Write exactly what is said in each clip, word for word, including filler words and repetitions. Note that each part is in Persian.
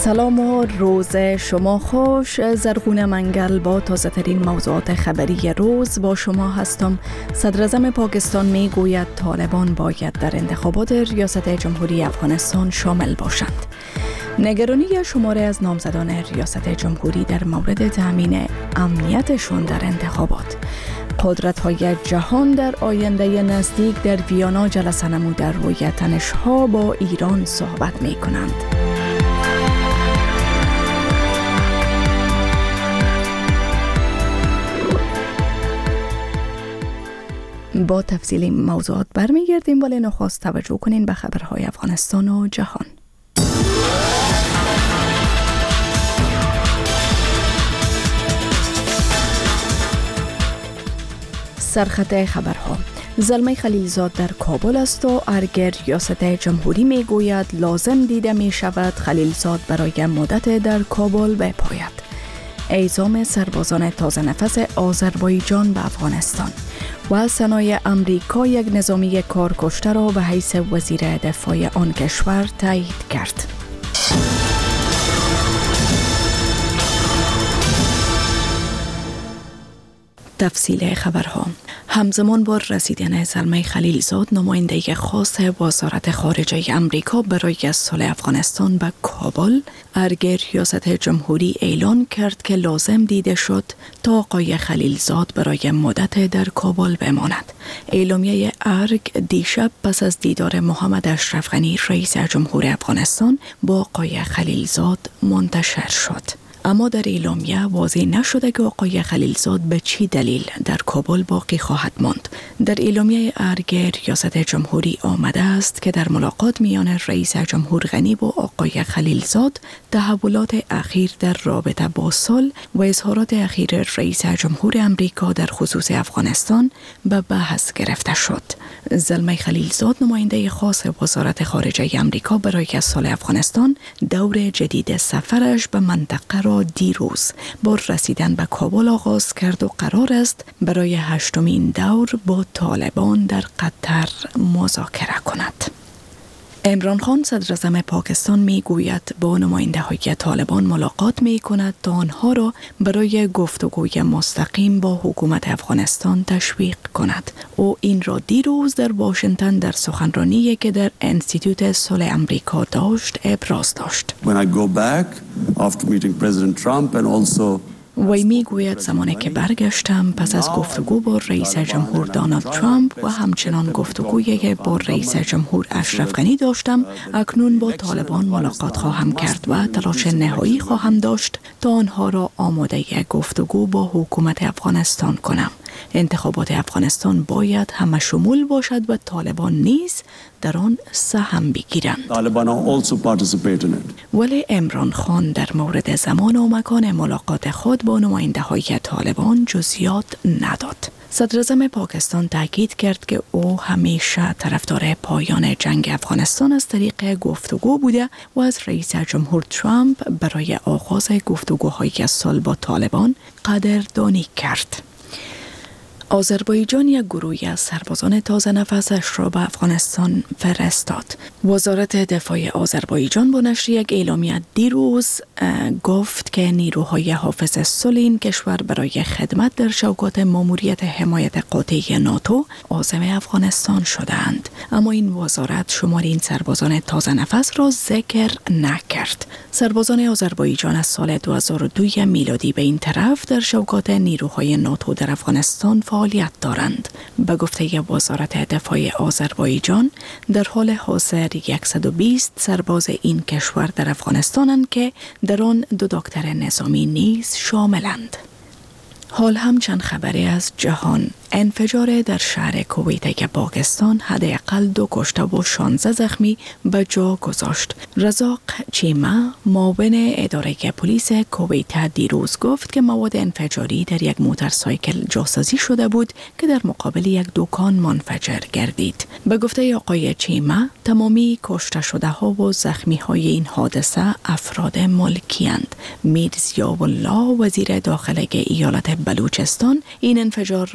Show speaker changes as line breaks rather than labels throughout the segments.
سلام و روز شما خوش. زرغون منگل با تازه ترین موضوعات خبری روز با شما هستم. صدراعظم پاکستان می گوید طالبان باید در انتخابات ریاست جمهوری افغانستان شامل باشند. نگرانی شماری از نامزدان ریاست جمهوری در مورد تامین امنیتشون در انتخابات. قدرت‌های جهان در آینده نزدیک در ویانا جلسه نموده روی تنش‌ها با ایران صحبت می کنند. با تفصیل موضوعات برمیگردیم، ولی نخست توجه کنین به خبرهای افغانستان و جهان. سرخط خبرها: زلمه خلیلزاد در کابل است و ارگ ریاست جمهوری می گوید لازم دیده می شود خلیلزاد برای مدت در کابل بپاید. اعزام سربازان تازه نفس آذربایجان به افغانستان و سنای امریکا یک نظامی کارکشته را به حیث وزیر دفاع آن کشور تایید کرد. تفصیل خبرها: همزمان با رسیدن زلمه خلیلزاد، نماینده خاص وزارت خارجه امریکا برای صلح افغانستان به کابل، ارگ ریاست جمهوری اعلان کرد که لازم دیده شد تا آقای خلیلزاد برای مدت در کابل بماند. اعلامیه ارگ دیشب پس از دیدار محمد اشرف غنی رئیس جمهور افغانستان با آقای خلیلزاد منتشر شد. اما در اعلامیه واضح نشده که آقای خلیلزاد به چی دلیل در کابل باقی خواهد ماند. در اعلامیه ارگ ریاست جمهوری آمده است که در ملاقات میان رئیس جمهور غنی با آقای خلیلزاد، تحولات اخیر در رابطه با صلح و اظهارات اخیر رئیس جمهور امریکا در خصوص افغانستان به بحث گرفته شد. زلمه خلیلزاد، نماینده خاص وزارت خارجه امریکا برای صلح افغانستان، دور جدید سفرش به منطقه را دیروز با رسیدن به کابل آغاز کرد و قرار است برای هشتمین دور با طالبان در قطر مذاکره کند. عمران خان، صدراعظم پاکستان، می گوید با نماینده های طالبان ملاقات می کند تا آنها را برای گفتگوی مستقیم با حکومت افغانستان تشویق کند. او این را دیروز در واشنگتن در سخنرانی که در انستیتوت صلح امریکا داشت ابراز داشت.
When I go back after meeting President Trump and also
وی می گوید زمانی که برگشتم پس از گفتگو با رئیس جمهور دونالد ترامپ و همچنان گفتگویی که با رئیس جمهور اشرف غنی داشتم، اکنون با طالبان ملاقات خواهم کرد و تلاش نهایی خواهم داشت تا آنها را آماده گفتگو با حکومت افغانستان کنم. انتخابات افغانستان باید همه شمول باشد و طالبان نیز در آن سهم بگیرند. ولی عمران خان در مورد زمان و مکان ملاقات خود با نماینده های طالبان جزئیات نداد. صدراعظم پاکستان تاکید کرد که او همیشه طرفدار پایان جنگ افغانستان از طریق گفتگو بوده و از رئیس جمهور ترامپ برای آغاز گفتگوهای صلح با طالبان قدردانی کرد. آذربایجان یک گروهی از سربازان تازه نفسش را به افغانستان فرستاد. وزارت دفاع آذربایجان با نشر یک اعلامیه دیروز گفت که نیروهای حافظ صلح این کشور برای خدمت در شوکات ماموریت حمایت قاطع ناتو عازم افغانستان شدند. اما این وزارت شمار این سربازان تازه نفس را ذکر نکرد. سربازان آذربایجان از سال دو هزار و دو میلادی به این طرف در شوکات نیروهای ناتو در افغانستان فعالیت دارند. به گفته وزارت دفاع آذربایجان، در حال حاضر صد و بیست سرباز این کشور در افغانستانند که در آن دو دکتر نظامی نیز شاملند. حال هم چند خبری از جهان. انفجار در شهر کویت که پاکستان حداقل دو کشته و شانزده زخمی به جا گذاشت. رزاق چیمه، معاون اداره پلیس کویت، دیروز گفت که مواد انفجاری در یک موتورسایکل جاسازی شده بود که در مقابل یک دکان منفجر گردید. به گفته آقای چیمه، تمامی کشته شده ها و زخمی های این حادثه افراد ملکی اند. میر ضیاءالله، وزیر داخله ایالت بلوچستان، این انفجار را یک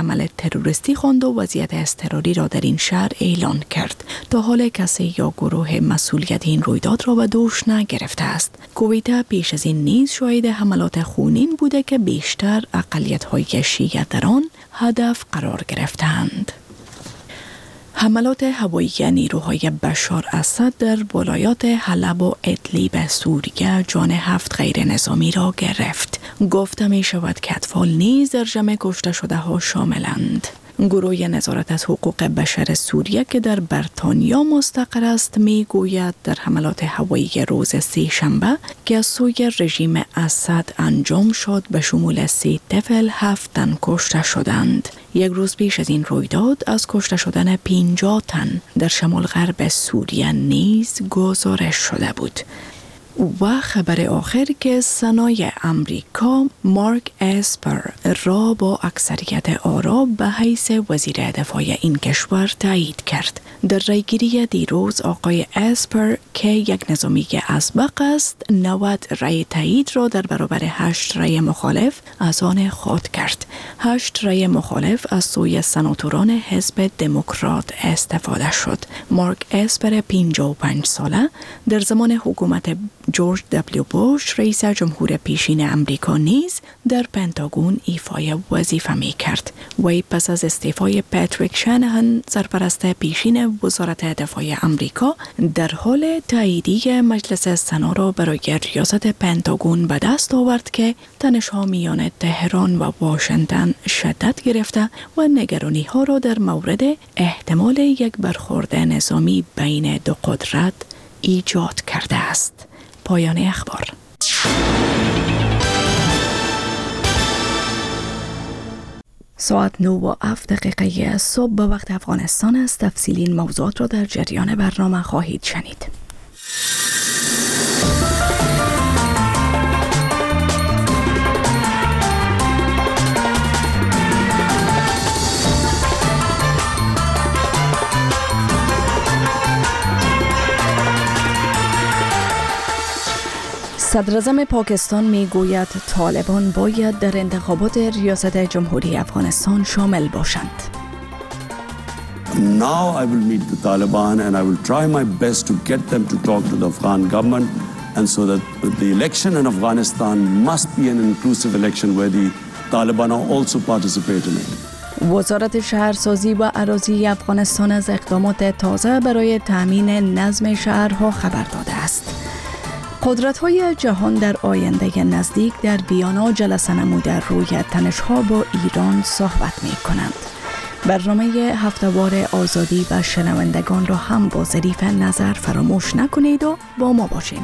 عمل تروریستی خواند و وضعیت اضطراری را در این شهر اعلان کرد. تا حال کسی یا گروه مسئولیت این رویداد را به دوش نگرفته است. کویت پیش از این نیز شاهد حملات خونین بوده که بیشتر اقلیت‌های شیعه در آن هدف قرار گرفتند. حملات هوایی نیروهای بشار اسد در ولایات حلب و ادلیب سوریه جان هفت غیر نظامی را گرفت. گفته می شود که اطفال نیز در جمع کشته شده ها شاملند. گروه نظارت از حقوق بشر سوریه که در بریتانیا مستقر است می گوید در حملات هوایی روز سه شنبه که از سوی رژیم اسد انجام شد به شمول سی طفل هفت تن کشته شدند. یک روز پیش از این رویداد از کشته شدن پنجاه تن در شمال غرب سوریه نیز گزارش شده بود. و خبر آخر که سنای امریکا مارک اسپر را با اکثریت آرا به حیث وزیر دفاع این کشور تایید کرد. در رایگیری دیروز آقای اسپر که یک نظامی ازبق است نود رای تایید را در برابر هشت رای مخالف از آن خود کرد. هشت رای مخالف از سوی سناتوران حزب دموکرات استفاده شد. مارک اسپر پنجاه و پنج ساله در زمان حکومت جورج دبلیو بوش رئیس جمهور پیشین امریکا نیز در پنتاگون ایفای وظیفه می کرد. وی پس از استعفای پاتریک شانهان سرپرست پیشین وزارت دفاع امریکا در حال تاییدیه مجلس سنا را برای ریاست پنتاگون به دست آورد که تنش‌ها میان تهران و واشنگتن شدت گرفته و نگرانی ها را در مورد احتمال یک برخورد نظامی بین دو قدرت ایجاد کرده است. پایان اخبار. ساعت نه و هفت دقیقه صبح به وقت افغانستان است. تفصیلی این موضوعات را در جریان برنامه خواهید شنید. صدراعظم پاکستان می گوید طالبان باید در انتخابات ریاست جمهوری افغانستان شامل باشند.
Now I will meet the Taliban and I will try my best to get them to talk to the Afghan government and so that the election in Afghanistan must be an inclusive election where the Taliban are also participate in it.
وزارت شهرسازی و اراضی افغانستان از اقدامات تازه برای تامین نظم شهرها خبر داده است. قدرت‌های جهان در آینده نزدیک در ویانا جلسه نموده روی تنش‌ها با ایران صحبت می‌کنند. برنامه هفته‌وار آزادی و شنوندگان را هم با ظریف نظر فراموش نکنید و با ما باشید.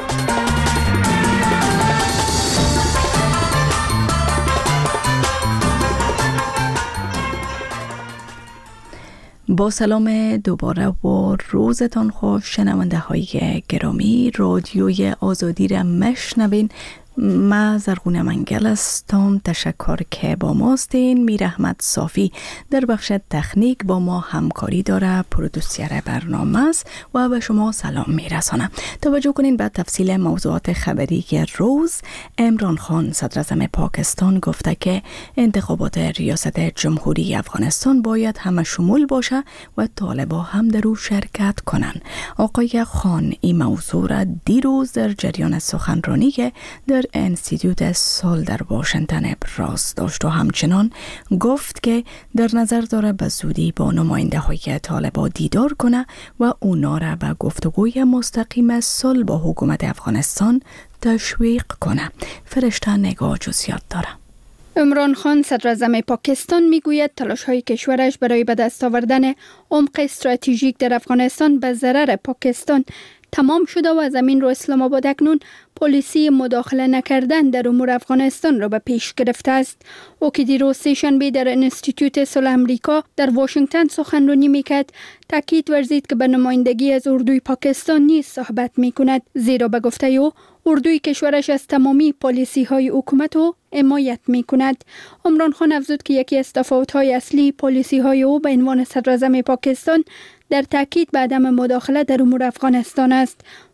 با سلام دوباره و روزتان خوش شنونده های گرامی. رادیوی آزادی را مشنوین. ما زرغون منگل هستم. تشکر که با ماستین. میر احمد صافی در بخش تکنیک با ما همکاری داره. پرودوسر برنامه است و به شما سلام میرسانم. توجه کنین به تفصیل موضوعات خبری روز. عمران خان صدراعظم پاکستان گفته که انتخابات ریاست جمهوری افغانستان باید همه شمول باشه و طالبا هم در او شرکت کنند. آقای خان این موضوع را دیروز در جریان سخنرانی در انستیتوت سال در واشنگتن ابراز داشت و همچنان گفت که در نظر داره به زودی با نماینده های طالبان دیدار کنه و اونا را به گفتگوی مستقیم صلح با حکومت افغانستان تشویق کنه. فرشته نگاه جزئیات داره.
عمران خان صدراعظم پاکستان میگوید تلاش‌های کشورش برای به دست آوردن عمق استراتژیک در افغانستان به ضرر پاکستان تمام شده و زمین رو اسلام آباد اکنون پالیسی مداخله نکردن در امور افغانستان را به پیش گرفته است. او که دیروز سه‌شنبه در انستیتوت صلح امریکا در واشنگتن سخنرانی میکرد، تاکید ورزید که به نمایندگی از اردوی پاکستان نیز صحبت میکند، زیرا به گفته او اردوی کشورش از تمامی پالیسی های حکومت او حمایت میکند. عمران خان افزود که یکی از تفاوت‌های اصلی پالیسی های او به عنوان صدراعظم پاکستان در تاکید به عدم مداخله در امور افغانستان است.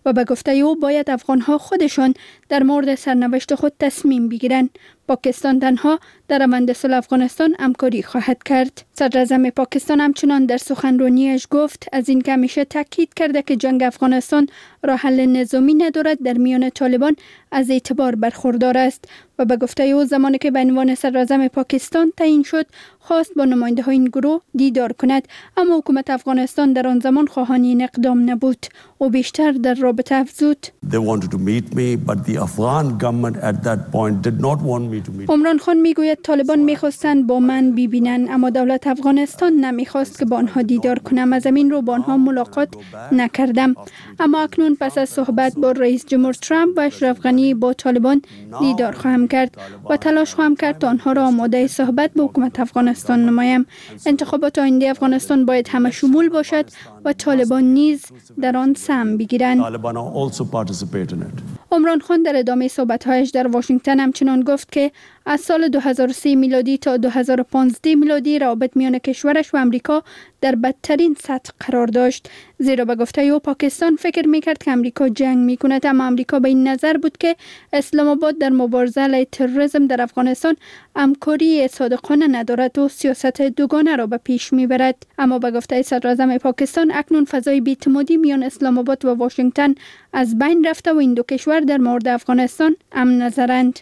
و به گفته او باید افغانها خودشان در مورد سرنوشت خود تصمیم بگیرند. پاکستان تنها در روند صلح افغانستان همکاری خواهد کرد. صدر اعظم پاکستان همچنان در سخنرانیش گفت از این که همیشه تاکید کرده که جنگ افغانستان راه حل نظامی ندارد، در میان طالبان از اعتبار برخوردار است و به گفته او زمانی که به عنوان صدر اعظم پاکستان تعیین شد خواست با نماینده های این گروه دیدار کند، اما حکومت افغانستان در آن زمان خواهان این اقدام نبود. او بیشتر در رابطه افزود: عمران خان میگوید طالبان میخواستند با من ببینند، اما دولت افغانستان نمیخواست که با آنها دیدار کنم. از همین رو با آنها ملاقات نکردم. اما اکنون پس از صحبت با رئیس جمهور ترامپ و اشرف غنی با طالبان دیدار خواهم کرد و تلاش خواهم کرد تا آنها را آماده صحبت با حکومت افغانستان نمایم. انتخابات آینده افغانستان باید همه شمول باشد و طالبان نیز در آن سهم بگیرند. عمران خان در ادامه صحبت‌هایش در واشنگتن همچنان گفت که از سال دو هزار و سه میلادی تا دو هزار و پانزده میلادی روابط میان کشورش و امریکا در بدترین سطح قرار داشت، زیرا به گفته او پاکستان فکر میکرد که امریکا جنگ میکند، اما امریکا به این نظر بود که اسلام آباد در مبارزه علیه تروریسم در افغانستان همکاری صادقانه ندارد و سیاست دوگانه را به پیش میبرد. اما به گفته صدر اعظم پاکستان اکنون فضای بی‌اعتمادی میان اسلام آباد و واشنگتن از بین رفته و این دو کشور در مورد افغانستان امن نظرند.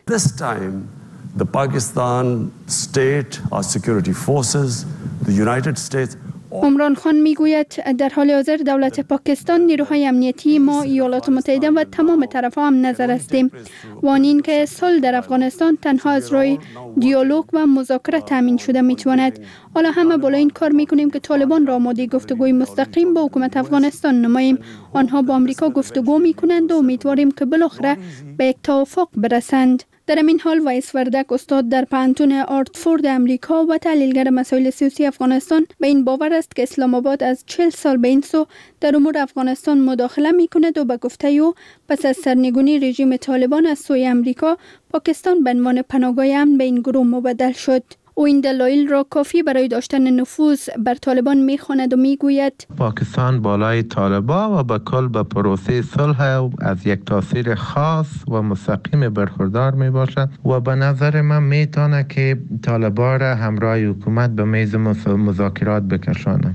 The Pakistan state, our security forces, the United States.
عمران خان میگوید در حال حاضر دولت پاکستان، نیروهای امنیتی ما، ایالات متحده و تمام طرف‌ها هم نظر هستیم و آن این که صلح در افغانستان تنها از روی دیالوگ و مذاکره تامین شده میتواند. حالا همه بالا این کار میکنیم که طالبان را آماده گفتگوی مستقیم با حکومت افغانستان نماییم. آنها با امریکا گفتگو میکنند و امیدواریم که بالاخره به یک توافق برسند. در این حال وایس وردک، استاد در پانتون آرتفورد امریکا و تحلیلگر مسائل سیاسی افغانستان، به این باور است که اسلام آباد از چهل سال به این سو در امور افغانستان مداخله می کند و به گفته او پس از سرنگونی رژیم طالبان از سوی امریکا، پاکستان به عنوان پناهگاه امن به این گروه مبدل شد. او این دلایل را کافی برای داشتن نفوذ بر طالبان می‌خواند و میگوید
پاکستان بالای طالبان و به کل به پروسه صلح از یک تاثیر خاص و مستقیم برخوردار می باشد و به نظر من میتونه که طالبان را همراه حکومت به میز مذاکرات بکشانه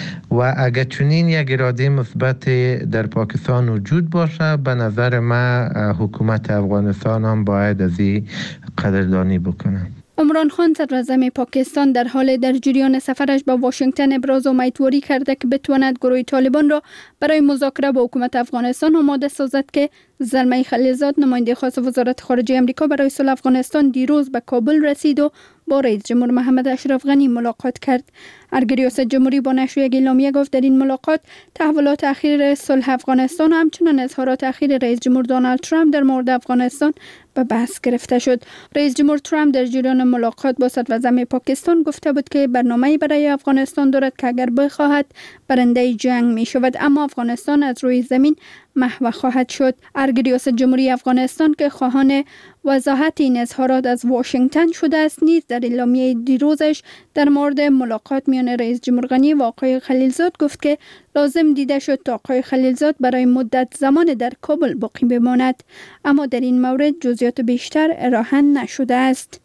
و اگر چنین یک اراده مثبت در پاکستان وجود باشه، به نظر من حکومت افغانستان هم باید از این قدردانی بکنه.
عمران خان صدر اعظم پاکستان در حال در جریان سفرش به واشنگتن ابراز امیدواری کرده که بتواند گروه طالبان را برای مذاکره با حکومت افغانستان آماده سازد که زلمه خلیلزاد، نماینده خاص وزارت خارجه آمریکا برای صلح افغانستان، دیروز به کابل رسید و با رئیس جمهور محمد اشرف غنی ملاقات کرد. ارگ ریاست جمهوری با نشر یک اعلامیه گفت در این ملاقات تحولات اخیر صلح افغانستان و همچنین اظهارات اخیر رئیس جمهور دونالد ترامپ در مورد افغانستان به بحث گرفته شد. رئیس جمهور ترامپ در جریان ملاقات با صدر اعظم پاکستان گفته بود که برنامه‌ای برای افغانستان دارد که اگر بخواهد برنده جنگ می شود، اما افغانستان از روی زمین محو خواهد شد. ارگ ریاست جمهوری افغانستان که خواهان وضاحت این اظهارات از واشنگتن شده است، نیز در اعلامیه دیروزش در مورد ملاقات میان رئیس جمهور غنی و آقای خلیلزاد گفت که لازم دیده شد تا آقای خلیلزاد برای مدت زمان در کابل باقی بماند، اما در این مورد جزئیات بیشتر ارائه نشده است.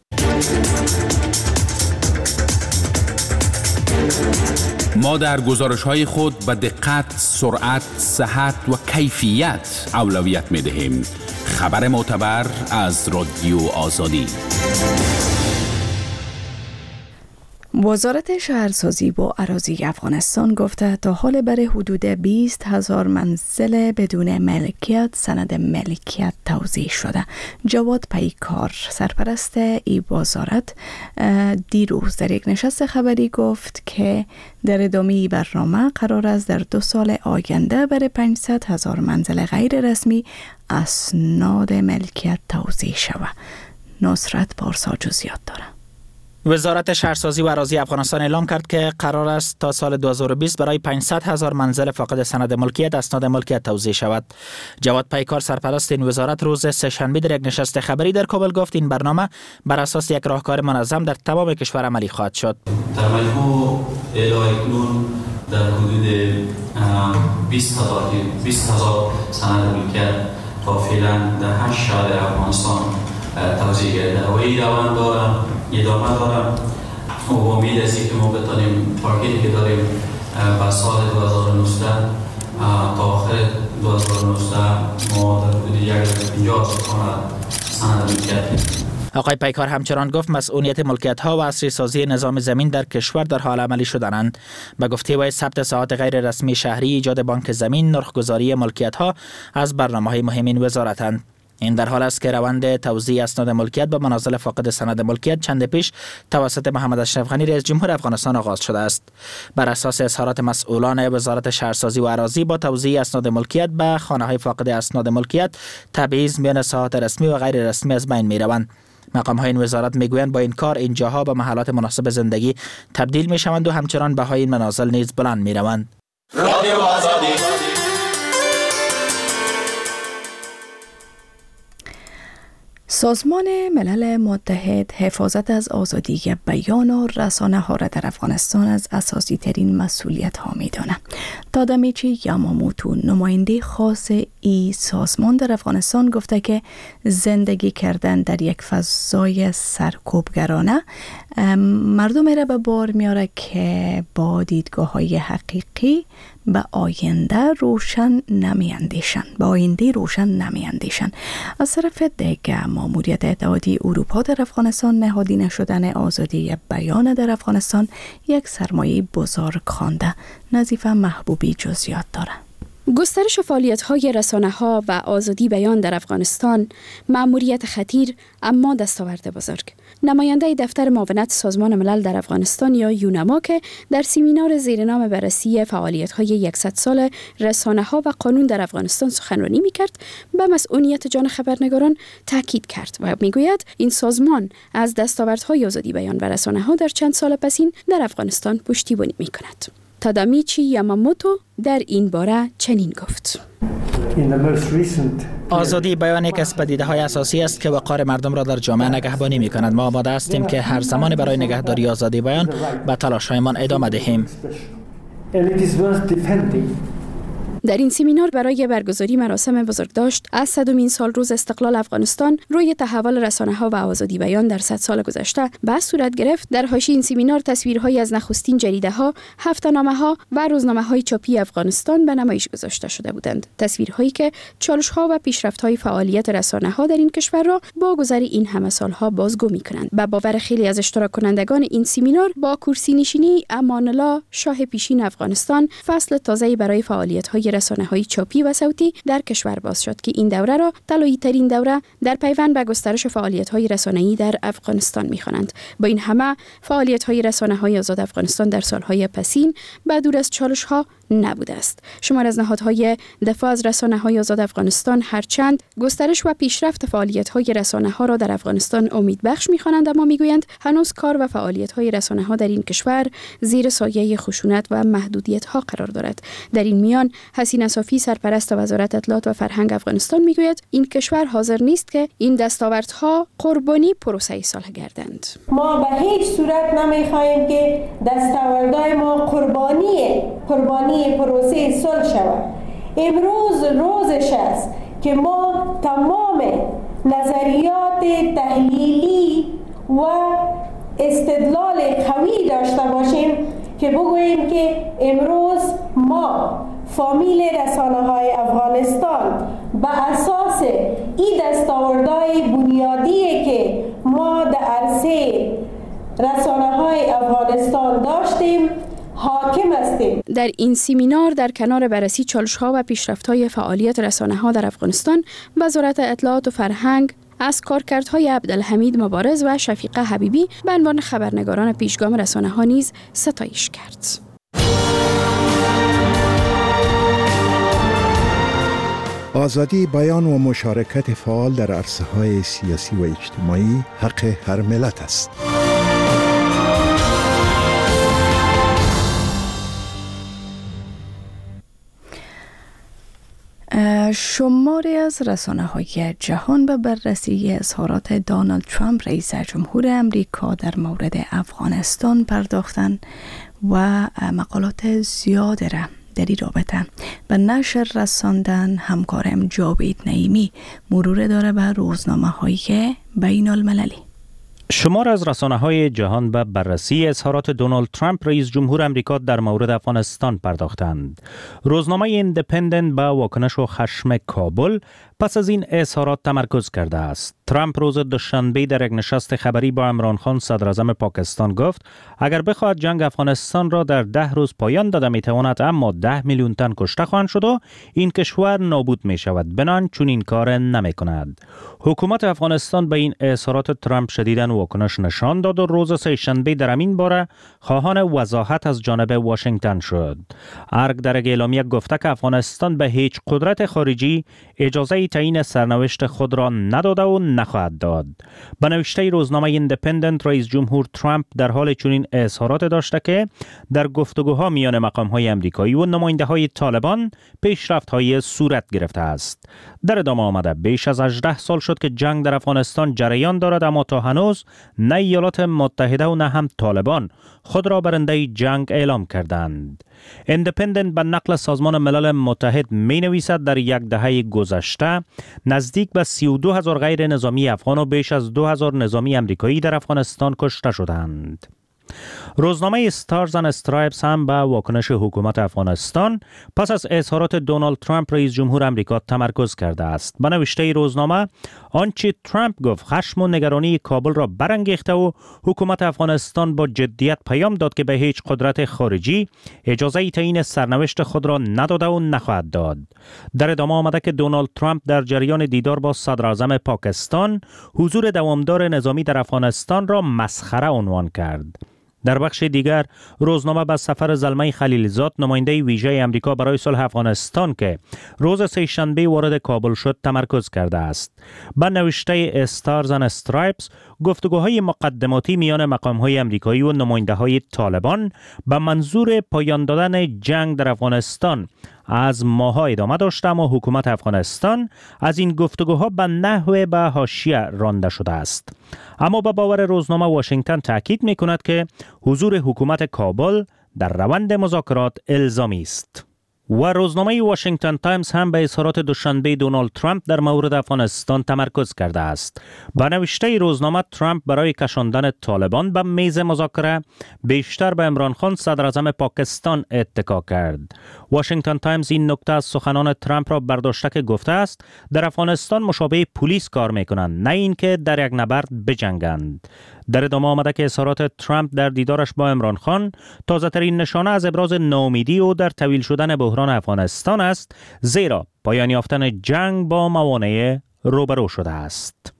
ما در گزارش‌های خود به دقت، سرعت، صحت و کیفیت اولویت می‌دهیم. خبر معتبر از رادیو آزادی.
وزارت شهرسازی با اراضی افغانستان گفته تا حال برای حدود بیست هزار منزل بدون ملکیت سند ملکیت توزیع شده. جواد پیکار، سرپرست ای وزارت، دیروز در یک نشست خبری گفت که در ادامه برنامه قرار است در دو سال آینده برای پانصد هزار منزل غیر رسمی اسناد ملکیت توزیع شود. نصرت پارسا جزئیات داره.
وزارت شهرسازی و اراضی افغانستان اعلام کرد که قرار است تا سال دو هزار و بیست برای پانصد هزار منزل فاقد سند ملکیت اسناد ملکیت توزیع شود. جواد پیکار، سرپرست این وزارت، روز سه‌شنبه در یک نشست خبری در کابل گفت این برنامه بر اساس یک راهکار منظم در تمام کشور عملی خواهد شد.
در مجموع الی اکنون در حدود بیست هزار بیست هزار سند ملکیت تا فعلا در هشت شهر افغانستان توزیع گردیده و این روند داره ادامه داره و امید است که ما بتانیم تارگتی که داریم به سال دو هزار و نوزده تا آخر دو هزار و نوزده ما در حدود صد و پنجاه هزار خانه سند ملکیت.
آقای پیکار همچنان گفت مسئولیت ملکیت ها و عصری سازی نظام زمین در کشور در حال عملی شدنند. به گفته وی ثبت ساعات غیر رسمی شهری، ایجاد بانک زمین، نرخگذاری ملکیت ها از برنامه‌های مهم این وزارتند. این در حال است که روند توزیع اسناد ملکیت به منازل فاقد سند ملکیت چند پیش توسط محمد اشرف غنی رئیس جمهور افغانستان آغاز شده است. بر اساس اظهارات مسئولان وزارت شهرسازی و اراضی، با توزیع اسناد ملکیت به خانه‌های فاقد اسناد ملکیت تبعیض میان ساعات رسمی و غیر رسمی از بین می‌روند. مقام های این وزارت میگویند با این کار این جاها به محلات مناسب زندگی تبدیل می شوند و همچنان بهای این منازل نیز بلند می روند.
سازمان ملل متحد حفاظت از آزادی بیان و رسانه ها را در افغانستان از اساسی ترین مسئولیت ها می داند. تادامیچی یاماموتو، نماینده خاص ای سازمان در افغانستان، گفته که زندگی کردن در یک فضای سرکوبگرانه مردم را به بار میاره که با دیدگاه های حقیقی به آینده روشن نمی اندیشن به آینده روشن نمی اندیشن. از طرف دیگه ماموریت اتحادیه اروپا در افغانستان نهادی نشدن آزادی بیان در افغانستان یک سرمایه بزرگ خوانده. نظیفه محبوبی جزئیات داره.
گسترش فعالیت‌های رسانه‌ها و آزادی بیان در افغانستان مأموریت خطیر اما دستاورد بزرگ. نماینده دفتر معاونت سازمان ملل در افغانستان یا یونما که در سمینار زیرنام بررسی فعالیت‌های صد سال رسانه‌ها و قانون در افغانستان سخنرانی می‌کرد، به مسئولیت جان خبرنگاران تاکید کرد و می‌گوید این سازمان از دستاوردهای آزادی بیان و رسانه‌ها در چند سال پسین در افغانستان پشتیبانی می‌کند. تادامیچی یاماموتو در این باره چنین گفت:
آزادی بیان یک از پدیده‌های اساسی است که وقار مردم را در جامعه نگهبانی می‌کند. ما آماده هستیم که هر زمان برای نگهداری آزادی بیان به تلاش‌هایمان ادامه دهیم.
در این سمینار برای برگزاری مراسم بزرگداشت از صدمین سال روز استقلال افغانستان روی تحول رسانه‌ها و آزادی بیان در صد سال گذشته بحث صورت گرفت. در حاشیه این سمینار تصویرهایی از نخستین جریده‌ها، هفته‌نامه‌ها و روزنامه‌های چاپی افغانستان به نمایش گذاشته شده بودند. تصویرهایی که چالش‌ها و پیشرفت‌های فعالیت رسانه‌ها در این کشور را با گذر این همه سال‌ها بازگو می‌کنند. به باور خیلی از اشتراک کنندگان این سمینار، با کرسی نشینی امان الله شاه پیشین افغانستان، فصل تازه‌ای برای فعالیت‌های رسانه‌های چاپی و صوتی در کشور باز شد که این دوره را طلایی ترین دوره در پیوند به گسترش فعالیت‌های رسانه‌ای در افغانستان می‌خوانند. با این همه فعالیت‌های رسانه‌های آزاد افغانستان در سال‌های پسین به دور از چالش‌ها نبوده است. شمار از نهادهای دفاع از رسانه‌های آزاد افغانستان هرچند گسترش و پیشرفت فعالیت‌های رسانه‌ها را در افغانستان امیدبخش می‌خوانند، اما می‌گویند هنوز کار و فعالیت‌های رسانه‌ها در این کشور زیر سایه خشونت و محدودیت‌ها قرار دارد. در این میان حسین صافی، سرپرست وزارت اطلاعات و فرهنگ افغانستان، می‌گوید این کشور حاضر نیست که این دستاوردها قربانی پروسه صلح گردند.
ما به هیچ صورت نمی‌خواهیم که دستاوردهای ما قربانی قربانی پروسه صلح شود. امروز روزش است که ما تمام نظریات تحلیلی و استدلال قوی داشته باشیم که بگوییم که امروز ما فامیل رسانه‌های افغانستان به اساس این دستاوردهای بنیادی که ما در عرصه رسانه‌های افغانستان داشتیم حاکم هستیم.
در این سمینار در کنار بررسی چالش‌ها و پیشرفت‌های فعالیت رسانه‌ها در افغانستان، وزارت اطلاعات و فرهنگ از کارکردهای عبدالحمید مبارز و شفیقه حبیبی به عنوان خبرنگاران پیشگام رسانه‌ها نیز ستایش کرد.
آزادی بیان و مشارکت فعال در عرصه‌های سیاسی و اجتماعی حق هر ملت است.
شماری از رسانه‌های جهان به بررسی اظهارات دونالد ترامپ رئیس جمهور امریکا در مورد افغانستان پرداختند و مقالات زیاد را در این رابطه به نشر رساندن. همکارم جاوید نعیمی مرور داره به روزنامه‌های بین المللی.
شمار از رسانه‌های جهان به بررسی اظهارات دونالد ترامپ رئیس جمهور امریکا در مورد افغانستان پرداختند. روزنامه ایندیپندنت به واکنش و خشم کابل پس از این اظهارات تمرکز کرده است. ترامپ روز دوشنبه در یک نشست خبری با عمران خان صدر اعظم پاکستان گفت اگر بخواهد جنگ افغانستان را در ده روز پایان داده میتواند، اما ده میلیون تن کشته خواهند شد و این کشور نابود می شود، بنان چون این کار نمی کند. حکومت افغانستان به این اظهارات ترامپ شدیداً واکنش نشان داد و روز سه‌شنبه در همین باره خواهان وضاحت از جانب واشنگتن شد. ارگ در یک اعلامیه گفته که افغانستان به هیچ قدرت خارجی اجازه تعیین سرنوشت خود را نداده و نخواهد داد. به نوشته روزنامه ایندیپندنت، رئیس جمهور ترامپ در حال چنین اظهارات داشته که در گفتگوها میان مقام‌های آمریکایی و نماینده‌های طالبان پیشرفت‌های صورت گرفته است. در ادامه آمده بیش از هجده سال شد که جنگ در افغانستان جریان دارد، اما تا هنوز نه ایالات متحده و نه هم طالبان خود را برنده جنگ اعلام کردند. ایندیپندنت به نقل سازمان ملل متحد می نویسد در یک دهه گذشته نزدیک به سی و دو هزار غیر نظامی افغان و بیش از دو هزار نظامی امریکایی در افغانستان کشته شدند. روزنامه استارز اند استرایپس هم به واکنش حکومت افغانستان پس از اظهارات دونالد ترامپ رئیس جمهور امریکا تمرکز کرده است. به نوشته روزنامه، آنچه ترامپ گفت خشم و نگرانی کابل را برانگیخته و حکومت افغانستان با جدیت پیام داد که به هیچ قدرت خارجی اجازه تعیین سرنوشت خود را نداده و نخواهد داد. در ادامه آمده که دونالد ترامپ در جریان دیدار با صدر اعظم پاکستان حضور دوامدار نظامی در افغانستان را مسخره عنوان کرد. در بخش دیگر روزنامه به سفر زلمه خلیلزاد، نماینده ویژه امریکا برای صلح افغانستان که روز سه‌شنبه وارد کابل شد تمرکز کرده است. به نوشته استارز اند استرایپس، گفتگوهای مقدماتی میان مقام‌های امریکایی و نماینده‌های طالبان به منظور پایان دادن جنگ در افغانستان از ماه‌ها ادامه داشته، اما حکومت افغانستان از این گفتگوها به نحو به حاشیه رانده شده است. اما به باور روزنامه واشنگتن تاکید می‌کند که حضور حکومت کابل در روند مذاکرات الزامی است. و روزنامه واشنگتن تایمز هم به اظهارات دوشنبه دونالد ترامپ در مورد افغانستان تمرکز کرده است. با نوشته روزنامه، ترامپ برای کشاندن طالبان به میز مذاکره بیشتر به عمران خان صدر اعظم پاکستان اتکا کرد. واشنگتن تایمز این نکته از سخنان ترامپ را برداشته که گفته است در افغانستان مشابه پلیس کار میکنند، نه اینکه در یک نبرد بجنگند. در ادامه آمده که اظهارات ترامپ در دیدارش با عمران خان تازه ترین نشانه از ابراز ناامیدی و در طویل شدن بحران افغانستان است، زیرا پایان یافتن جنگ با موانع روبرو شده است.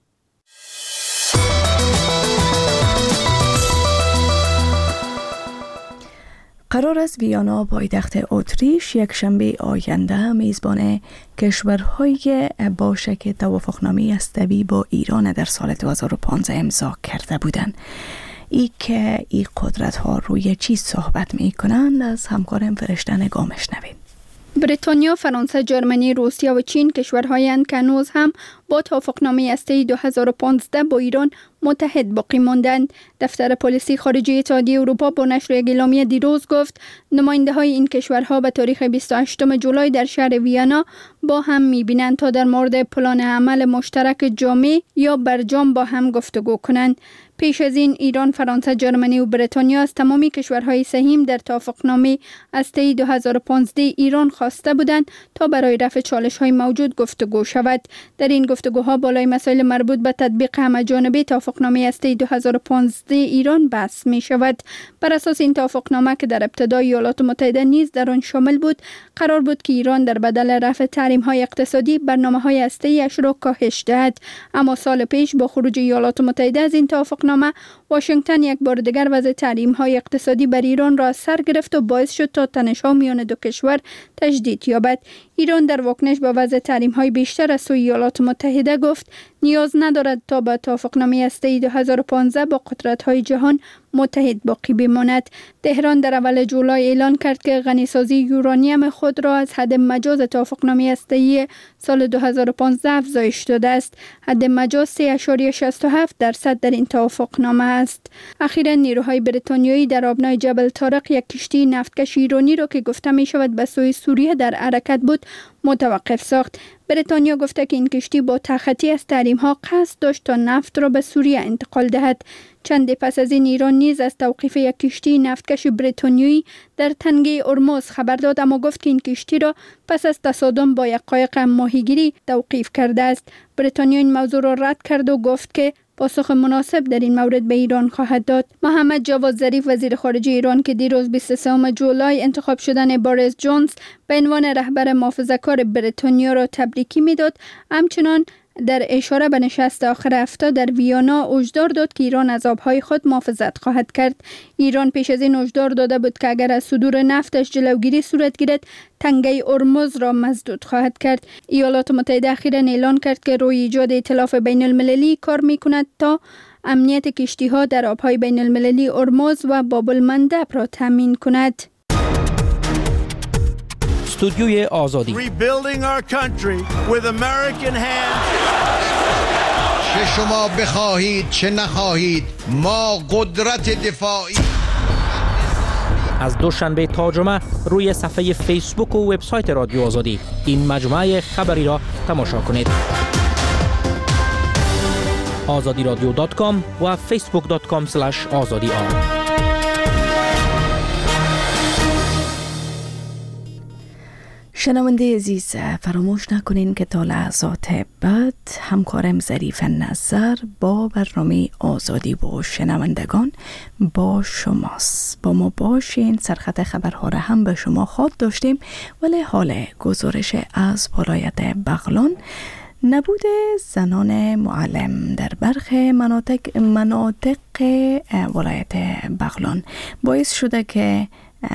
قرار است ویانا پایتخت اتریش یک شنبه آینده میزبان کشورهای باشه که توافقنامه استوی با ایران در سال دو هزار و پانزده امضا کرده بودند. ای که این قدرت ها روی چی صحبت می کنند از همکارم فرشته نگاه میشنویم.
بریتانیا، فرانسه، جرمنی، روسیه و چین کشورهایند که هنوز هم با توافقنامه استوی دو هزار و پانزده با ایران متحد باقی ماندند. دفتر پلیسی خارجه اتحادیه اروپا با نشر یک اعلامیه دیروز گفت نماینده های این کشورها به تاریخ بیست و هشتم جولای در شهر ویانا با هم می‌بینند تا در مورد پلان عمل مشترک جامع یا برجام با هم گفتگو کنند. پیش از این ایران، فرانسه، جرمنی و بریتانیا از تمامی کشورهای سهیم در توافقنامه استوی دو هزار و پانزده ایران خواسته بودند تا برای رفع چالش‌های موجود گفتگو شود. در این گفتگوها بالای مسائل مربوط به تطبیق همه‌جانبه توافقنامه استوی دو هزار و پانزده ایران بحث می شود. بر اساس این توافقنامه که در ابتدا ایالات متحده نیز در آن شامل بود، قرار بود که ایران در بدل رفع تحریم‌های اقتصادی برنامه‌های هسته‌ای‌اش را کاهش دهد. اما سال پیش با خروج ایالات متحده از این توافقنامه، واشنگتن یک بار دیگر وضع تحریم‌های اقتصادی بر ایران را از سر گرفت و باعث شد تا تنش‌ها میان دو کشور تجدید یابد. ایران در واکنش به وضع تحریم‌های بیشتر از سوی ایالات متحده گفت نیاز ندارد تا به توافقنامه استوی دو هزار و پانزده با قدرت‌های جهان متحد باقی بماند. تهران در اول جولای اعلان کرد که غنیسازی یورانیم خود را از حد مجاز توافقنامه هسته‌ای سال دو هزار و پانزده افزایش داده است. حد مجاز سه ممیز شصت و هفت درصد در این توافقنامه است. اخیراً نیروهای بریتانیایی در آبنای جبل طارق یک کشتی نفتکش ایرانی را که گفته می شود به سوی سوریه در حرکت بود متوقف ساخت. بریتانیا گفته که این کشتی با تخطی از تحریم ها قصد داشت تا نفت را به سوریه انتقال دهد. چند پس از این ایران نیز از توقیف یک کشتی نفتکش بریتانیایی در تنگه هرمز خبر داد، اما گفت که این کشتی را پس از تصادم با یک قایق ماهیگیری توقیف کرده است. بریتانیا این موضوع را رد کرد و گفت که پاسخ مناسب در این مورد به ایران خواهد داد. محمد جواد ظریف وزیر خارجه ایران که دیروز بیست و سوم جولای انتخاب شدن باریس جانسن به عنوان رهبر محافظه‌کار بریتانیا را تبریکی می‌داد، همچنان در اشاره به نشست آخر هفته در ویانا هشدار داد که ایران از آبهای خود محافظت خواهد کرد. ایران پیش از این هشدار داده بود که اگر از صدور نفتش جلوگیری صورت گیرد تنگه هرمز را مسدود خواهد کرد. ایالات متحده اخیراً اعلان کرد که روی ایجاد ائتلاف بین المللی کار می کند تا امنیت کشتی ها در آبهای بین المللی هرمز و باب المندب را تامین کند.
استودیوی آزادی
چه شما بخواهید چه نخواهید ما قدرت دفاعی.
از دوشنبه تا جمعه روی صفحه فیسبوک و وبسایت رادیو آزادی این مجموعه خبری را تماشا کنید. آزادی رادیو دات کام و فیسبوک دات کام اسلش آزادی آر.
شنونده عزیز، فراموش نکنین که تا لحظات بعد همکارم ظریف نظر با برنامه آزادی و شنوندگان با شماست. با ما باشین. سرخط خبرها را هم به شما خواد داشتیم، ولی حال گزارش از ولایت بغلان نبود زنان معلم در برخی مناطق مناطق ولایت بغلان باعث شده که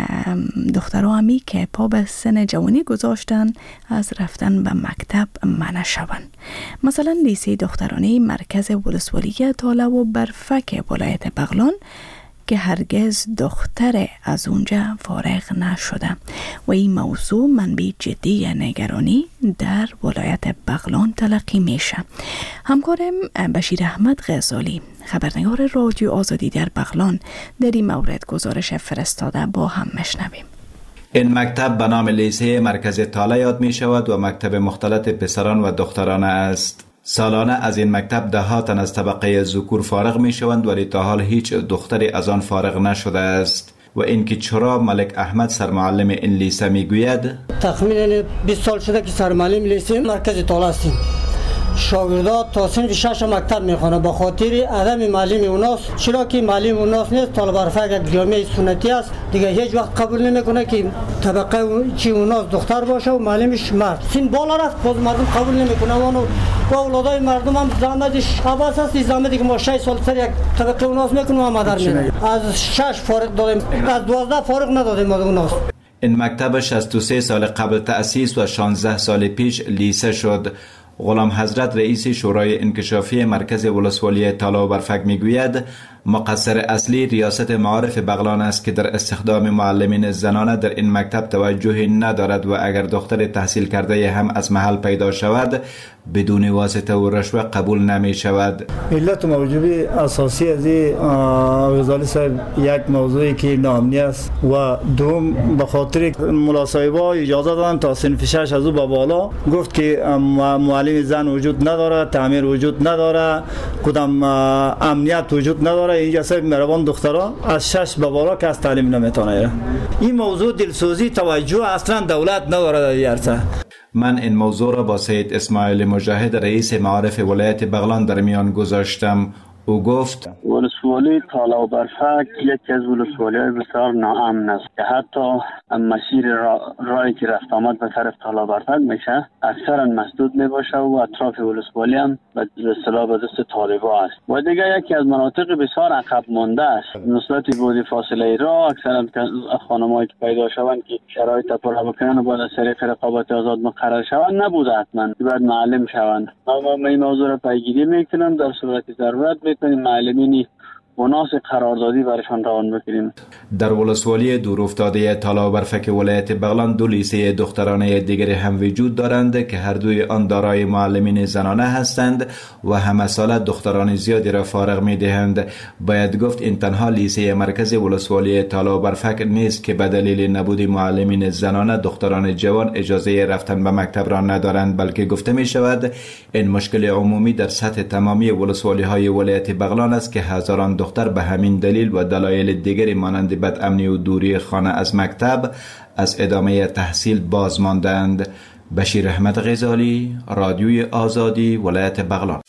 دخترها همی که پا به سن جوانی گذاشتن از رفتن به مکتب منع شوند. مثلا لیسه دخترانه مرکز ولسوالی تاله و برفک ولایت بغلان که هرگز دختر از اونجا فارغ نشده و این موضوع منبع جدی نگرانی در ولایت بغلان تلقی میشه. همکارم بشیر احمد غزالی خبرنگار رادیو آزادی در بغلان در این مورد گزارش فرستاده، با هم مشنویم.
این مکتب به نام لیسه مرکز تاله یاد می شود و مکتب مختلط پسران و دختران است. سالانه از این مکتب ده ها تن از طبقه ذکور فارغ می شوند، ولی تا حال هیچ دختری از آن فارغ نشده است. و اینکه چرا ملک احمد سرمعلم این لیسه می گوید
تقریبا بیست سال شده که سرمعلم لیسه مرکز تاله هستیم. شاگردها تا صنف شش مکتب میخوانند به خاطر عدم معلم اوناس، چرا که معلم اوناس نیست. طالب برفک یک جامعه سنتی است دیگه، هیچ وقت قبول نمیکنه که طبقه چی اوناس دختر باشه و معلمش مرد. سن بالا رفت باز مردم قبول نمیکنه و و اولادای مردم هم زحمتش عباس است. زحمتی که ما شش سال سر یک طبقه اوناس میکنیم و مادر میره. از شش فارغ دادیم، از دوازده فارغ ندادیم اوناس.
این مکتب شصت و سه سال قبل تأسیس و شانزده سال پیش لیسه شد. غلام حضرت رئیس شورای انکشافی مرکز ولسوالی تاله و برفک میگوید مقصر اصلی ریاست معارف بغلان است که در استخدام معلمین زنانه در این مکتب توجهی ندارد و اگر دختر تحصیل کرده هم از محل پیدا شود بدون واسطه و رشوه قبول نمی شود.
علت موجب اساسی از غزالی صاحب یک موضوعی که ناامنی است و دوم به خاطر ملاصاحبه اجازه دادن تا صنف شش از او به بالا، گفت که معلم زن وجود نداره، تعمیر وجود نداره، کدام امنیت وجود نداره. اینجا صاحب مهربان دخترها از شش به بالا که از تعلیم نمیتونه. این موضوع دلسوزی توجه اصلا دولت نداره در این عرصه.
من این موضوع را با سید اسماعیل مجاهد رئیس معارف ولایت بغلان در میان گذاشتم. او گفت
ولسوالی تاله و برفک یکی از ولسوالی‌های بسیار ناامن است که حتی مسیر را راهی که رفت آمد به طرف تاله و برفک میشه اکثرا مسدود میباشه و اطراف ولسوالی هم به اصطلاح به دست طالبا است. و دیگه یکی از مناطق بسیار عقب مانده است نسبت به فاصله راه. اکثرا خانمایی که پیدا شوند که شرایط پر بکنن و باید از طریق رقابت آزاد مقرر شوند نبوده حتما باید معلم شوند. ما این موضوع را پیگیری میکنم، در صورت ضرورت میتونیم معلمین اوناس قراردادی برشان روان بکنیم.
در ولسوالی دورافتاده تالا و برفک ولایت بغلان دو لیسه دخترانه دیگری هم وجود دارند که هر دوی آن دارای معلمین زنانه هستند و همه ساله دختران زیادی را فارغ می دهند. باید گفت این تنها لیسه مرکز ولسوالی تالا و برفک نیست که به دلیل نبود معلمین زنانه دختران جوان اجازه رفتن به مکتب را ندارند، بلکه گفته می شود این مشکل عمومی در سطح تمامی ولسوالی های ولایت بغلان است که هزاران دختر به همین دلیل و دلایل دیگری مانند بدامنی و دوری خانه از مکتب از ادامه تحصیل باز ماندند. بشیر احمد غزالی، رادیوی آزادی، ولایت بغلان.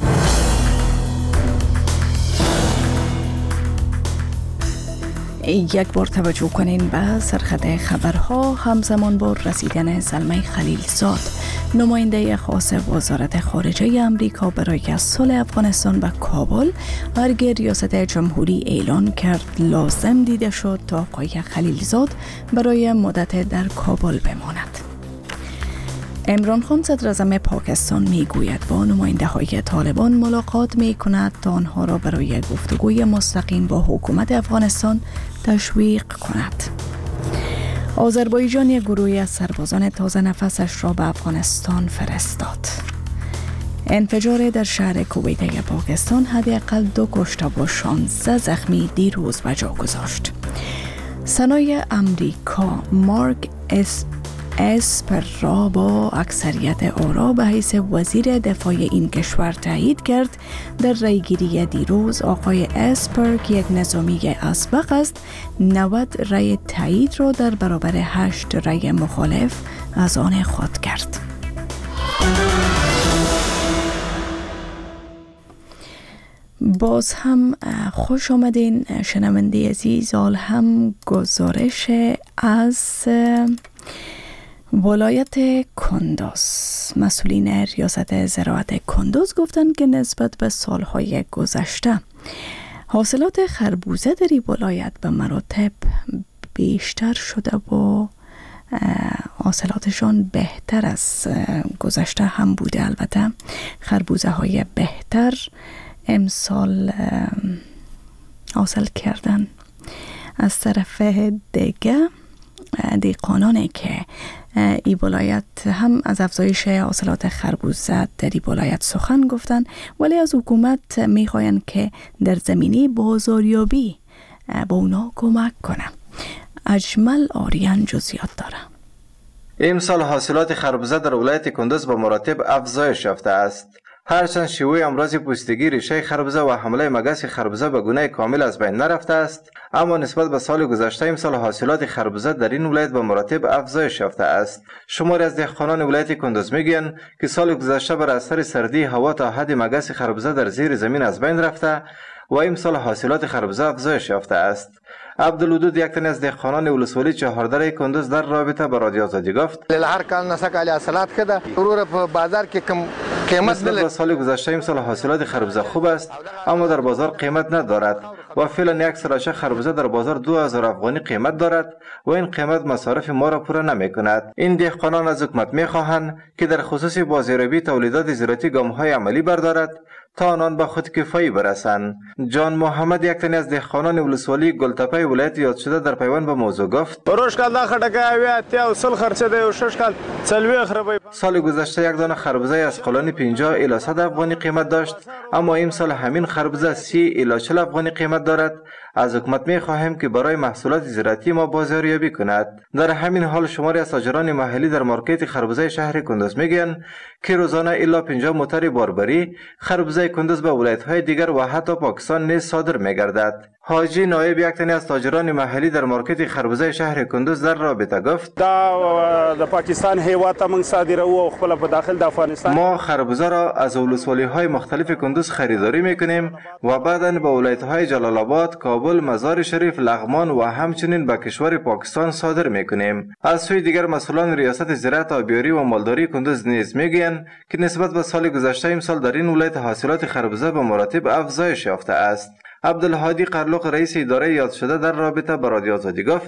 یک بار توجه کنین به سرخط خبرها. همزمان با رسیدن زلمه خلیلزاد، نماینده خاص وزارت خارجه امریکا برای صلح افغانستان به کابل، ارگ ریاست جمهوری اعلان کرد لازم دیده شد تا آقای خلیلزاد برای مدت در کابل بماند. عمران خان صدر اعظم پاکستان می گوید با نماینده های طالبان ملاقات می کند تا آنها را برای گفتگوی مستقیم با حکومت افغانستان تشویق کند. آذربایجان یک گروهی از سربازان تازه نفسش را به افغانستان فرستاد. انفجار در شهر کویته پاکستان حداقل دو کشته و شانزده زخمی دیروز به جا گذاشت. سنای امریکا مارک اس اسپر را با اکثریت آرا به حیث وزیر دفاع این کشور تایید کرد. در رایگیری دیروز آقای اسپر که یک نظامی اسبق است، نود رای تایید را در برابر هشت رای مخالف از آن خود کرد. باز هم خوش آمدین شنونده عزیز. حال هم گزارش از ولایت کندوز. مسئولین ریاست زراعت کندوز گفتند که نسبت به سالهای گذشته حاصلات خربوزه در این ولایت به مراتب بیشتر شده و حاصلاتشان بهتر از گذشته هم بوده. البته خربوزه های بهتر امسال حاصل کردن. از طرف دیگه دیقانانی که ای ولایت هم از افزایش حاصلات خربوزه در ای ولایت سخن گفتن، ولی از حکومت میخواین که در زمینه بازاریابی با اونا کمک کنه. اجمل آریان جزئیات داره.
امسال حاصلات خربوزه در ولایت کندوز به مراتب افزایش یافته است. هرچند شیوه امراض پوستگی ریشه خربوزه و حمله مگس خربوزه به گونه کامل از بین نرفته است، اما نسبت به سال گذشته امسال حاصلات خربوزه در این ولایت به مراتب افزایش یافته است. شماری از دهقانان ولایت کندوز میگن که سال گذشته بر اثر سردی هوا تا حد مگس خربوزه در زیر زمین از بین رفته و امسال حاصلات خربوزه افزایش یافته است. عبدالودود یک تن از دهقانان ولسوالی چهاردره کندوز در رابطه با رادیو آزادی گفت:
هر کال نسک علی حاصلات کده ورور په بازار کې کم قیمت
نسبت به سال گذشته امسال حاصلات خربوزه خوب است، اما در بازار قیمت ندارد و فعلا یک سراشه خربوزه در بازار دو هزار افغانی قیمت دارد و این قیمت مصارف ما را پوره نمی کند. این دهقانان از حکومت می خواهند که در خصوص بازاریابی تولیدات زراعتی گام‌های عملی بردارد تا آنان به خودکفایی برسند. جان محمد یک تن از دهقانان ولسوالی گلتپه ولایت یاد شده در پیوند به موضوع گفت:
روش کال دا خټکه اویا ته اصل خرچه دی او شش کال څلوي خرابې.
سال گذشته یک دانه خربوزه از قلانی پنجاه الی صد افغانی قیمت داشت، اما این سال همین خربوزه سی الی چهل افغانی قیمت دارد. از حکومت می خواهیم که برای محصولات زراعتی ما بازاریابی کند. در همین حال شماری از تاجران محلی در مارکت خربوزه شهر کندوز میگن که روزانه الی پنجاه موتر باربری خربوزه کندوز به ولایت‌های دیگر و حتی پاکستان نیز صادر می‌گردد. حاجی نایب یک تن از تاجران محلی در مارکت خربوزه شهر کندوز در رابطه گفت:
دا د پاکستان هیواد موږ صادروو او خپل په داخل د افغانستان
ما خربوزه را از ولسوالی‌های مختلف کندوز خریداری می‌کنیم و بعداً به ولایت‌های جلال آباد، کابل، مزار شریف، لغمان و همچنین به کشور پاکستان صادر می‌کنیم. از سوی دیگر مسئولان ریاست زراعت، آبیاری و مالداری کندوز نیز می‌گویند که نسبت به سال گذشته امسال در این ولایت حاصلات خربوزه به مراتب افزایش یافته است. عبدالهادی قرلوق رئیس اداره یاد شده در رابطه با رادیو آزادی گفت: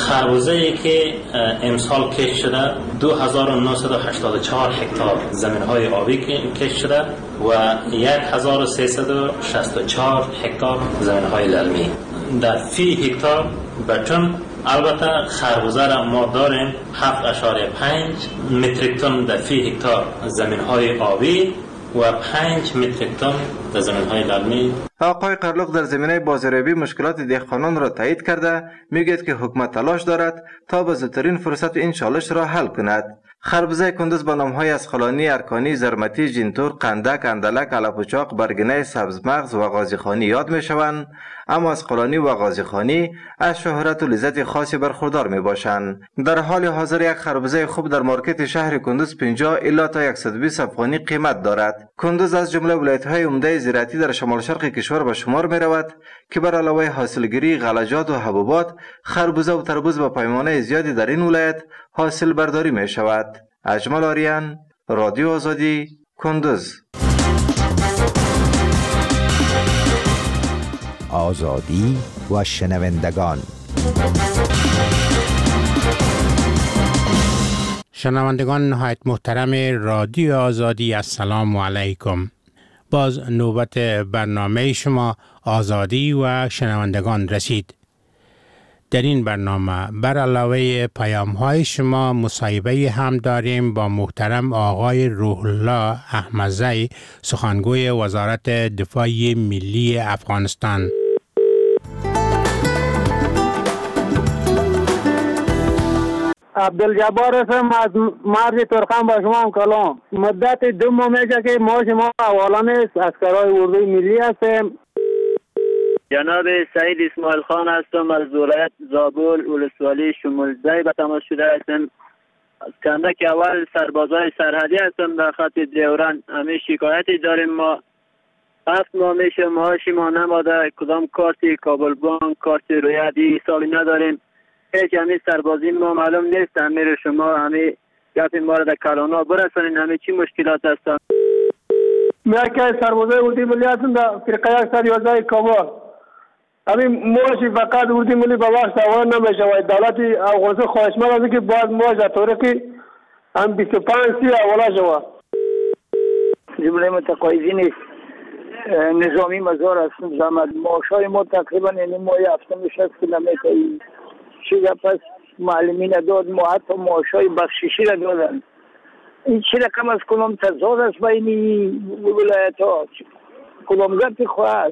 خربزه‌ای که امسال کشت شده دو هزار و نهصد و هشتاد و چهار هکتار زمین‌های آبی کشت شده و یک هزار و سیصد و شصت و چهار هکتار زمین‌های للمی. در فی هکتار بتون البته خربزه را ما داریم هفت اشاره پنج متریک تن در فی هکتار زمین‌های آبی و پنج متریک تن در زمین‌های للمی.
آقای قرلق در زمینه بازاریابی مشکلات دهقانان را تایید کرده میگوید که حکومت تلاش دارد تا به زودترین فرصت این چالش را حل کند. خربزه کندوز با نام‌های اسقلانی، ارکانی، زرمتی، جینتور، قندک، اندلک، علفوچاق، برگنه، سبزمغز و غازیخانی یاد میشوند، اما اسقلانی و غازیخانی از شهرت و لذت خاصی برخوردار می باشند. در حال حاضر یک خربزه خوب در مارکت شهر کندوز پنجاه الی تا صد و بیست افغانی قیمت دارد. کندوز از جمله ولایت‌های عمده زراعتی در شمال شرق کشور به شمار می رود که بر علاوه حاصلگیری غلجات و حبوبات، خربزه و تربوز به پیمانه زیادی در این ولایت حاصل برداری می شود. اجمل آریان، رادیو آزادی، کندوز.
آزادی و شنوندگان.
شنوندگان نهایت محترم رادیو آزادی، السلام علیکم. باز نوبت برنامه شما آزادی و شنوندگان رسید. در این برنامه بر علاوه پیام های شما مصاحبه هم داریم با محترم آقای روح الله احمدزی، سخنگوی وزارت دفاع ملی افغانستان.
عبدالجبار هستم از مرز ترخان با شما هم کلام. مدت دو ماه میشه که ما شما حوالا نیست، اسکرای اردوی ملی هستیم.
جناب سعید اسماعیل خان هستم از ولایت زابل ولسوالی شمولزی به تماس شده هستم. از کندک اول سربازای سرحدی هستم در خط دیوران. همه شکایتی داریم، ما هفت ماه میشه معاشی ما نماده، کدام کارتی کابل بانک، کارتی رویدی سالی نداریم. هیچ همین سربازی ما معلوم نیست. امیر شما همین گپ ما را در کلانا برسانین، همین چی مشکلات هستن؟
میاکه سربازای اردوی ملی هستم در فرقه صد و یازده کابل. همین معاشی فقط اردوی ملی به وقت حواله نمیشه و دولت افغانستان خواهشمند است که باید معاش در طریق هم بیست و پنج سی حواله شود.
جمله متقاعدین نظامی مزار هستم. زحمت معاشای ما تقریبا یعنی ماهی هفتم شست کیلومتر چیزا پس معلمین داد، ما حتی معاشای بخششی را دادن. این چی رقم از کلام تضاد است بین ولایت ها، کلام گفت خواه است.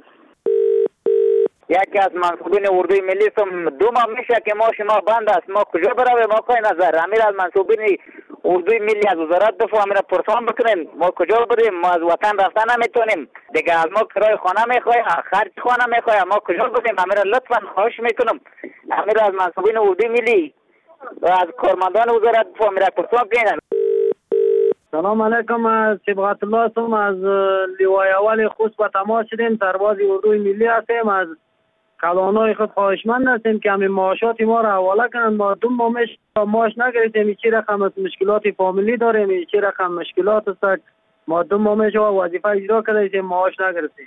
یکی از منصوبین اردوی ملی سم دو ماه میشه که ما شما بند است، ما کجا برویم آقای نظر؟ امیر از منصوبین اردوی ملی از وزارت دفاع امیر پرسان بکنیم، ما کجا بریم؟ ما از وطن رفتن نمیتونیم دیگه، از ما کرای خانه میخواه، خرج خانه میخواه، ما کجا بریم؟ امیر لطفا خواهش میکنم امیر از منصوبین اردوی ملی و از کارمندان وزارت دفاع امیر پرسان کنیم.
سلام علیکم، از صبغت الله هستم، از لیوای اول خوست به تماس شدیم. سرباز اردوی ملی هستیم، از کلانای خود خواهشمند هستیم که همین معاشات ما را حواله کنند. ما دو ماه معاش نگرفتیم، چی رقم از مشکلات فامیلی داریم، چی رقم مشکلات است. ما دو ماه میشه وظیفه اجرا کردیم معاش نگرفتیم.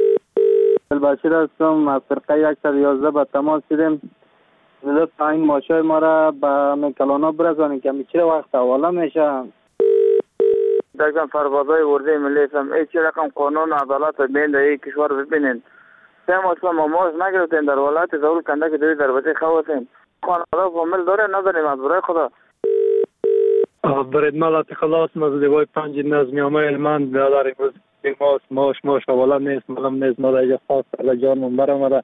البشیر هستم، از فرقه صد و یازده به تماس شدیم. لطفا این معاشای ما را به کلانا برسانید که همین چی وقت حواله میشه.
دکتر سربازای اردوی ملی هستم. ای چی رقم قانون عدالت بین در یک کشور ببینید. سه ماه ما معاش نگرفتیم، در ولایت زابل کندک دوی دربته خواتیم. خانواده فامیل داره نداریم، از برای خدا.
برید ملت خلاص مزدیوای پنج نظمیامه علمان داریم. ماش ماش ماش حواله نیست، معلوم نیست. ما در خاص در جان منبر آمده.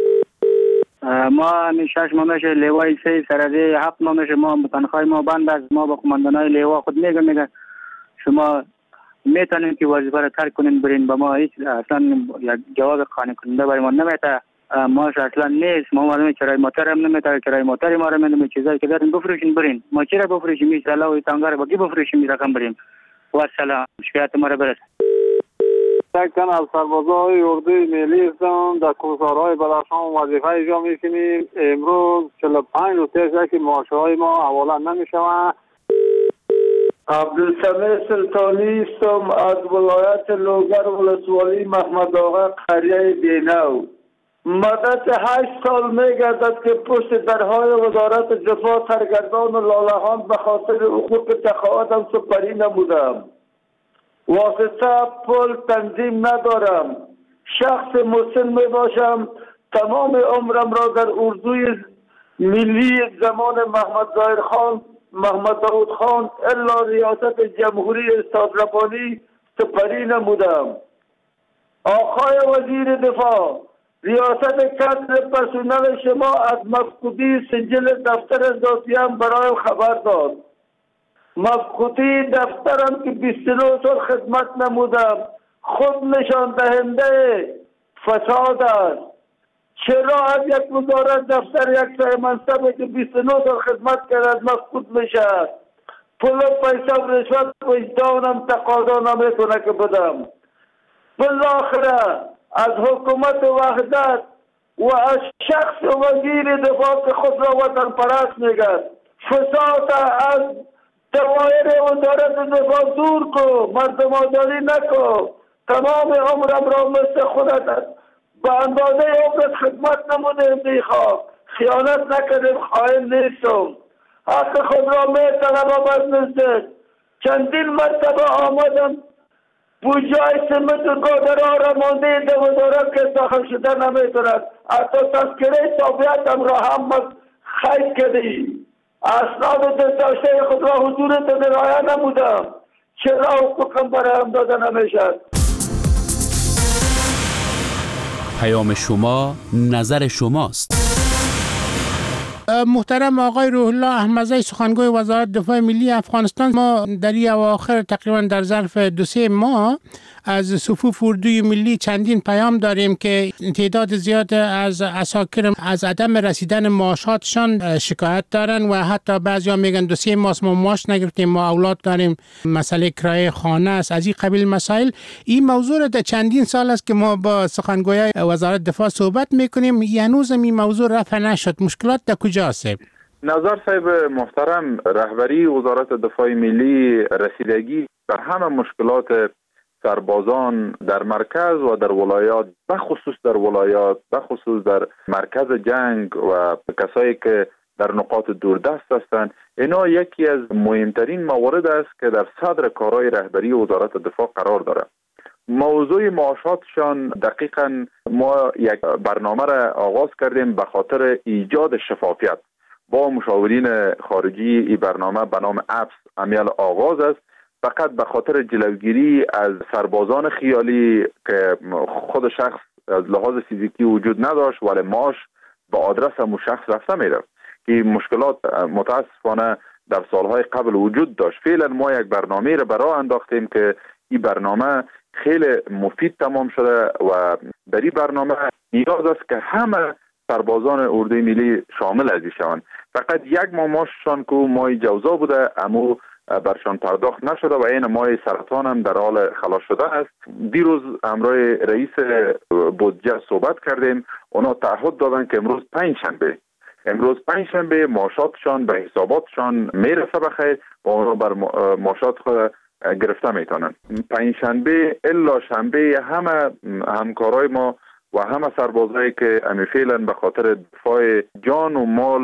ما همین شش ماه میشه لیوای سه سرده، هفت ماه میشه ما تنخواه ما بند است. ما با قماندانای لیوا خود میگه میگه شما میتونین که وظیفه را ترک کنین برین، با ما هیچ اصلا یک جواب قانع کننده برای ما نمیده. ماش اصلا نیست، ما معلومه کرای موتر هم نمیده، کرای موتر ما را میدونیم چیزایی که دارین بفروشین برین. ما چرا بفروشیم؟ این سلاوی تانگار با کی بفروشیم این رقم بریم؟ و سلام، شکایت ما را برسه.
تکن از سربازای اردوی ملی هستم، در کوسارهای بدخشان وظیفه اجرا میکنیم. امروز چهل و پنج روز است که معاشهای ما حواله نمیشوند.
عبدالسمیع سلطانی هستم، از ولایت لوگر ولسوالی محمد آقا قریه بینو. مدت هشت سال می گردد که پشت درهای وزارت دفاع سرگردان و لالهان به خاطر حقوق تقاعدم سپری نمودم. واسطه پل تنظیم ندارم. شخص مسن می باشم. تمام عمرم را در اردوی ملی زمان محمد ظاهر خان، محمد داود خان الا ریاست جمهوری استاد ربانی سپری نمودم. آقای وزیر دفاع، ریاست کادر پرسنل شما از مفقودی سجل دفتر داسیم برای خبر داد. مفقودی دفترم که بیست و نه سال خدمت نمودم خود نشان دهنده فساد است. چرا از یک وزارت دفتر یک سای منصبه که بیست و نه سال خدمت کرد مفقود میشه؟ پول پیسه رشوت وجدانم تقاضا نمیتونه که بدم. بالاخره از حکومت وحدت و از شخص وزیر دفاع که خود را وطن پرست میگد فساد از دوایر وزارت دفاع دور کو، مردم آزادی نکو. تمام عمرم را مثل خودت به اندازه عمرت خدمت نمودیم دیخواه، خیانت نکردیم، خائن نیستم. حق خود را می طلبم از نزدیک. چندین مرتبه آمدم بوجای سمت و گودرها را مانده در وزارت که داخل شده نمیتوند. حتی تذکره تابعیتم را هم خیل کردی. اسناد داشته خود را حضورت رعایت نمودم. چرا حقوقم برایم داده نمیشد؟
پیام شما نظر شماست.
محترم آقای روح الله احمدزی، سخنگوی وزارت دفاع ملی افغانستان، ما در این اواخر تقریبا در ظرف دو سه ماه از صفوف اردوی ملی چندین پیام داریم که تعداد زیاد از عساکر از عدم رسیدن معاشاتشان شکایت دارن و حتی بعضیا میگن دو سه ماه ما معاش نگرفتیم، ما اولاد داریم، مسئله کرایه خانه است، از این قبیل مسائل. این موضوع در چندین سال است که ما با سخنگوی وزارت دفاع صحبت میکنیم، هنوز این موضوع رفع نشد. مشکلات در کجاست؟
نظر صاحب محترم، رهبری وزارت دفاع ملی رسیدگی بر همه مشکلات سربازان در مرکز و در ولایات، بخصوص در ولایات، بخصوص در مرکز جنگ و کسایی که در نقاط دوردست هستند، اینا یکی از مهمترین موارد است که در صدر کارهای رهبری وزارت دفاع قرار دارد. موضوع معاشاتشان دقیقاً ما یک برنامه را آغاز کردیم به خاطر ایجاد شفافیت. با مشاورین خارجی این برنامه به نام اپس عمل آغاز است، فقط به خاطر جلوگیری از سربازان خیالی که خود شخص از لحاظ فیزیکی وجود نداشت ولی معاش با آدرس همون شخص رفته میره که مشکلات متاسفانه در سالهای قبل وجود داشت. فعلا ما یک برنامه را برای انداختیم که این برنامه خیلی مفید تمام شده و در این برنامه نیاز است که همه سربازان اردوی ملی شامل از شوند. فقط یک ماه معاششان که ماه جوزا بوده امو برشان پرداخت نشده و این ماه سرطان هم در حال خلاص شده است. دیروز همراه رئیس بودجه صحبت کردیم، اونا تعهد دادن که امروز پنج شنبه امروز پنج شنبه معاشاتشان به حساباتشان میرسه بخیر و اونا بر معاشات خود گرفته میتونن. پنج شنبه الا شنبه همه همکارای ما و همه سربازایی که امی فعلا به خاطر دفاع جان و مال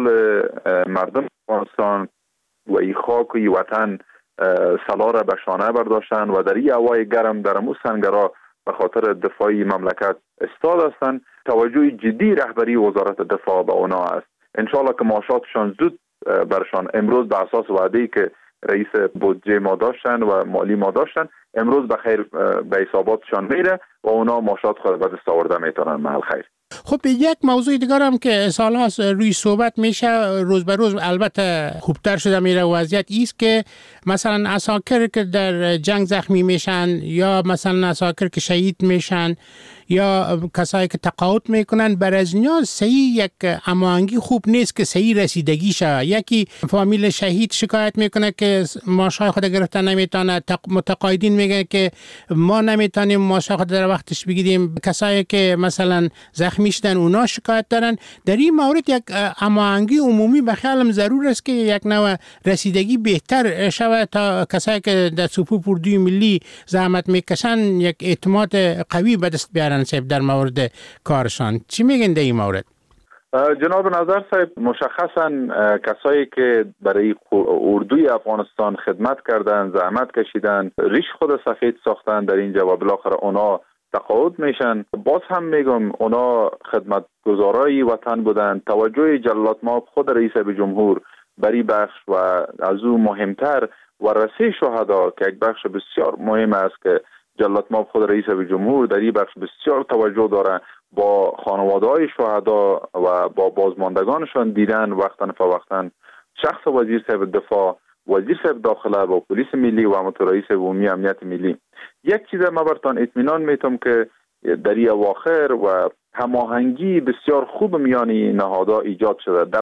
مردم افغانستان و ای خاک و ای وطن سلا را به شانه برداشتن و در این هوای گرم در امو سنگرها به خاطر دفاع مملکت استاد هستند، توجه جدی رهبری وزارت دفاع به اونا است. انشالله که معاشاتشان زود برشان امروز به اساس وعده‌ای که رئیس بودجه ما داشتن و مالی ما داشتن امروز بخیر به حساباتشان میره و اونا معاشات خود به دست آورده میتونن. محل خیر.
خب یک موضوع دیگر هم که سال‌هاست روی صحبت میشه، روز به روز البته خوبتر شده میره وضعیت ایست که مثلا عساکر که در جنگ زخمی میشن یا مثلا عساکر که شهید میشن یا کسایی که تقاعد میکنن، بر از اینا صحیح یک هماهنگی خوب نیست که صحیح رسیدگی شه. یکی فامیل شهید شکایت میکنه که معاشای خود گرفتن نمیتونه، متقاعدین میگن که ما نمیتونیم معاشای خود در وقتش بگیریم، کسایی که مثلا زخمی شدن اونا شکایت دارن. در این مورد یک هماهنگی عمومی به خیالم ضرور است که یک نوع رسیدگی بهتر شود تا کسایی که در صفوف اردوی ملی زحمت میکشن یک اعتماد قوی به دست بیارن. کردن صاحب در مورد کارشان. چی میگن در این مورد؟
جناب نظر صاحب، مشخصا کسایی که برای اردوی افغانستان خدمت کردن، زحمت کشیدن، ریش خود سفید ساختن در اینجا و بالاخره اونا تقاعد میشن. باز هم میگم اونا خدمتگزارای وطن بودن. توجه جلالت مآب خود رئیس جمهور بری بخش و از او مهمتر و رسی شهدا که یک بخش بسیار مهم است که جلالت مآب خود رئیس جمهور در این بخش بسیار توجه داره، با خانواده های شهدا و با بازماندگانشان دیدن وقتاً فوقتاً. شخص وزیر صاحب دفاع، وزیر صاحب داخله و پلیس ملی و همانطور رئیس عمومی امنیت ملی. یک چیز ما برتان اطمینان میتم که در این اواخر و هماهنگی بسیار خوب میان نهادها ایجاد شده. در